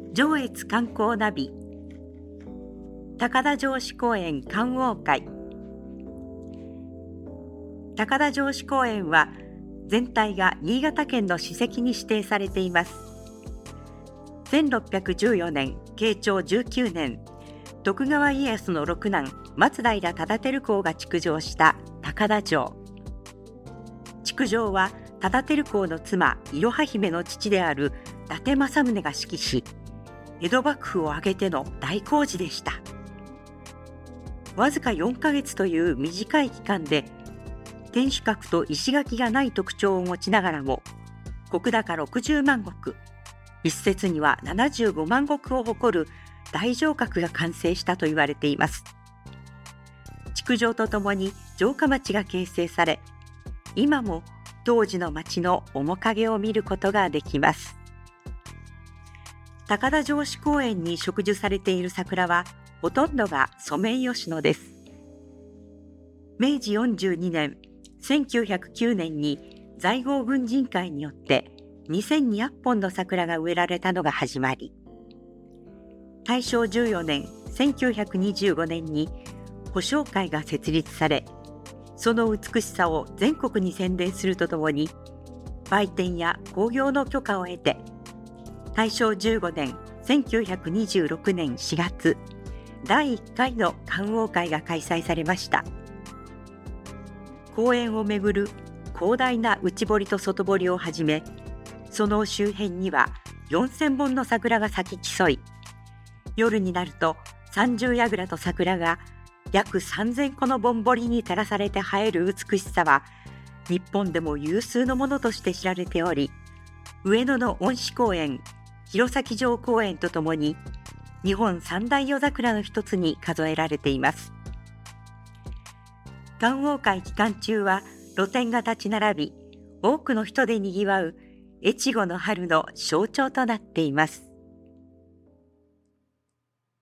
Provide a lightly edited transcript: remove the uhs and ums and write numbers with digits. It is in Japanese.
上越観光ナビ高田城址公園観桜会。高田城址公園は全体が新潟県の史跡に指定されています。1614年慶長19年、徳川家康の六男松平忠輝公が築城した高田城。築城は忠輝公の妻いろは姫の父である伊達政宗が指揮し、江戸幕府を挙げての大工事でした。わずか4ヶ月という短い期間で天守閣と石垣がない特徴を持ちながらも、石高60万石、一説には75万石を誇る大城郭が完成したと言われています。築城とともに城下町が形成され、今も当時の町の面影を見ることができます。高田城址公園に植樹されている桜はほとんどがソメイヨシノです。明治42年、1909年に在郷軍人会によって2200本の桜が植えられたのが始まり、大正14年、1925年に保証会が設立され、その美しさを全国に宣伝するとともに、売店や興行の許可を得て、大正15年、1926年4月、第1回の観桜会が開催されました。公園をめぐる広大な内堀と外堀をはじめ、その周辺には4000本の桜が咲き競い、夜になると30櫓と桜が約3000個のぼんぼりに照らされて映える美しさは、日本でも有数のものとして知られており、上野の恩賜公園、弘前城公園とともに日本三大夜桜の一つに数えられています。観桜会期間中は露店が立ち並び、多くの人でにぎわう越後の春の象徴となっています。